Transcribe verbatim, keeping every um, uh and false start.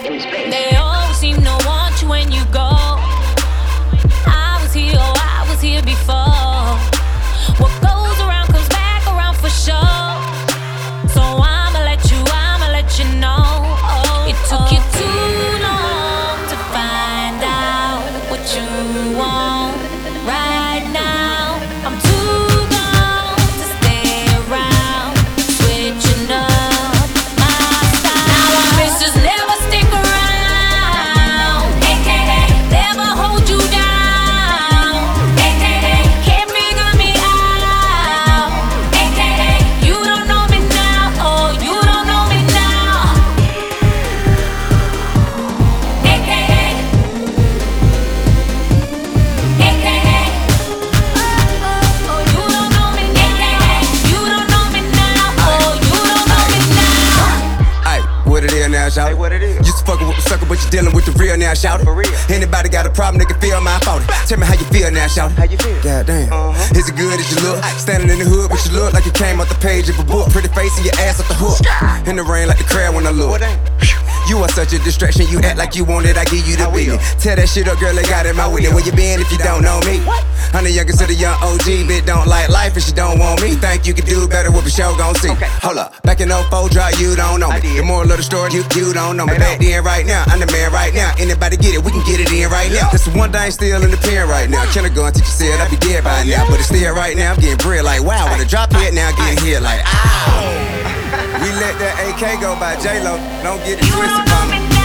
in space. They always seem to want you when you go. I was here, oh, I was here before. What goes around comes back around for sure. So I'ma let you, I'ma let you know. Oh, it took you too long to find out what you want right now. I'm too gone to stay around, switching up my style. Now I miss just never stick around, A K A never hold you down, A K A can't figure me out, A K A you don't know me now, oh you don't know me now, A K A A K A oh you don't know me now, you don't know me now, oh you don't know me now. Ay, what it is now, shout Hey, what it is? Used to fuckin' with a sucker, but you dealing with the real now, shout For real. Anybody got a problem, they can feel my fault. Tell me how you feel now, shout How you feel? God damn. Uh-huh. Is it good as you look? Standing in the hood, but you look like you came off the page of a book. Pretty face and your ass off the hook. In the rain like the crowd when I look. What ain't? You are such a distraction, you act like you want it, I give you the How we beat. go? Tell that shit up, girl, they got it my way. Where you been if you don't know me? I'm the youngest of the young O G, bitch don't like life and she don't want me. Think you can do better, what the show gon' see. Okay. Hold up, back in oh four dry, you don't know me. I did. The moral of the story, you, you don't know me. Hey, Back no. then, right now, I'm the man right now. Anybody get it, we can get it in right now. That's the one thing still in the pen right now. Killer gun teacher said I'd be dead by now, but it's still right now. I'm getting bread like wow. When I drop it now, I'm getting hit like ow. We let that A K go by J-Lo. Don't get it You twisted, don't know mama. me now.